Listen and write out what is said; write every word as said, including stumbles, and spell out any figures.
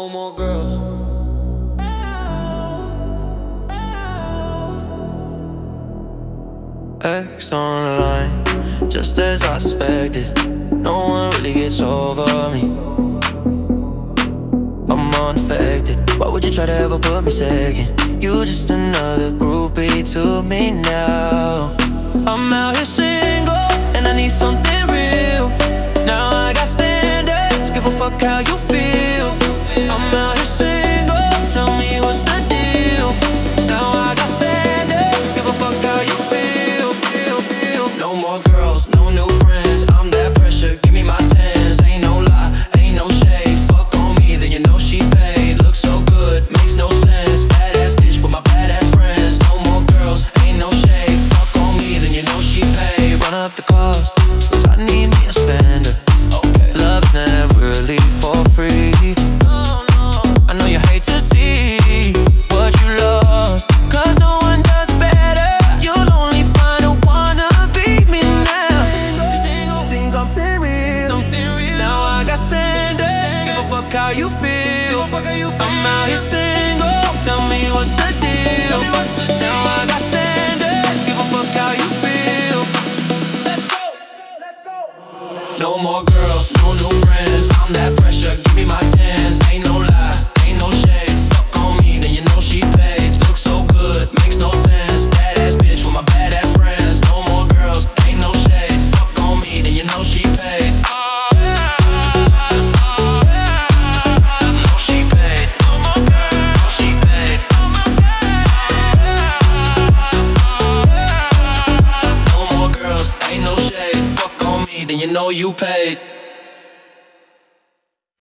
No more girls. X on the line, just as I suspected. No one really gets over me. I'm unaffected. Why would you try to ever put me second? You just another groupie to me now. I'm out here single, and I need something real. Now I got standards, give a fuck how you feel. I'm out here single, tell me what's the deal. Now I got standards, give a fuck how you feel, feel, feel. No more girls, no new friends, I'm that pressure, give me my tens. Ain't no lie, ain't no shade, fuck on me, then you know she paid. Looks so good, makes no sense, badass bitch with my badass friends. No more girls, ain't no shade, fuck on me, then you know she paid. Run up the cost, cause I need me a spender. Okay. Love's never really for free. No, no. I know you hate to see what you lost, cause no one does better. You'll only find a wanna beat me now. Single, think something real, something real. Now I got standards, give a fuck how you feel. I'm out here single, tell me what's the deal. Now I got standards, give a fuck how you feel. Let's go, let's go. No more girls, no new friends, I'm that pressure, give me my tens. Ain't no lie, ain't no shade, fuck on me, then you know she paid. Looks so good, makes no sense, badass bitch with my badass friends. No more girls, ain't no shade, fuck on me, then you know she paid. Know she paid, know she paid. No more girls, ain't no shade, fuck on me, then you know you paid.